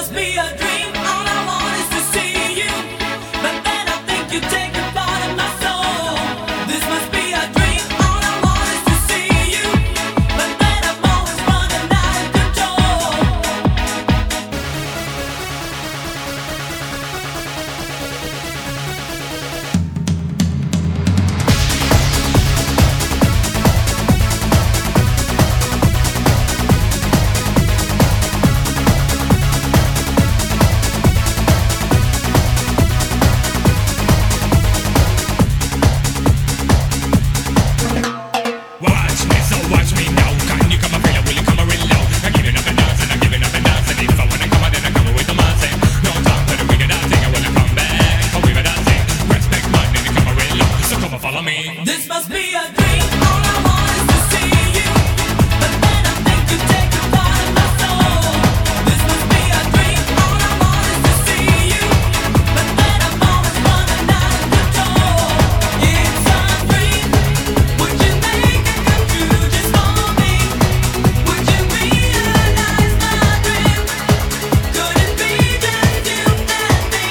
must be a dream. All I want is to see you, but then I think you take a part of my soul. This must be a dream. All I want is to see you, but then I'm always running out of control. Watch me now. Can you come and feel it? Will you come and real low? I'm giving up and dancing, I'm giving up and dancing. If I wanna come, then I come with the dancing. No time for the wicked dancing. I wanna come back. Oh, we were dancing. Respect man, then you come and real low. So come and follow me. This must be a dream. All I want is to see you, but then I think you take a part of my soul. This must be a dream. All I want is to see you, but then I'm always running out of control. It's a dream. Would you make it come true just for me? Would you realize my dream? Could it be just you and me?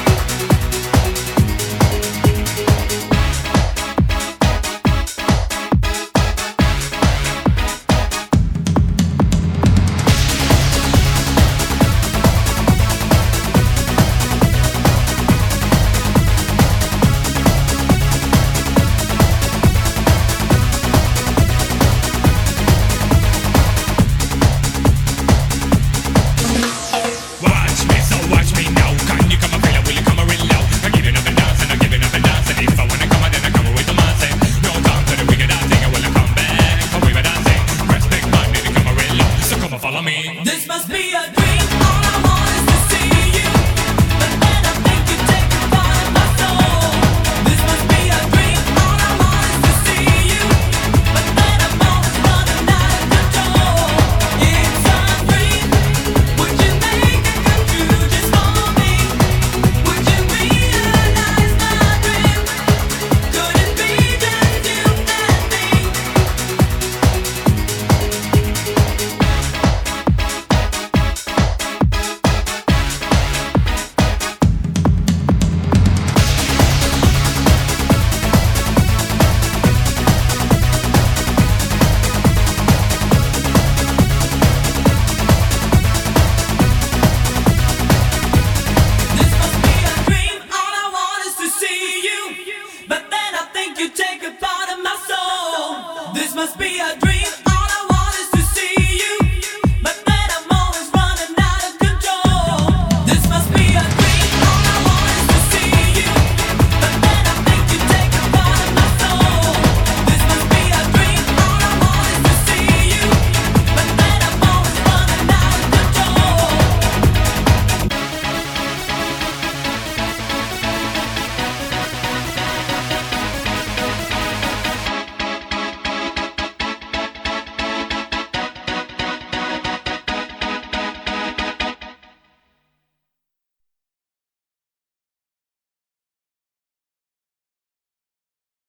Watch me now. Can you come and feel it? Will you come and real low? I'm giving up and dancing, I'm giving up and dancing. If I wanna come, then I come with the dancing. No time for the wicked dancing. I wanna come back. Oh, we were dancing. Respect man, then you come and real low. So come and follow me. This must be a dream.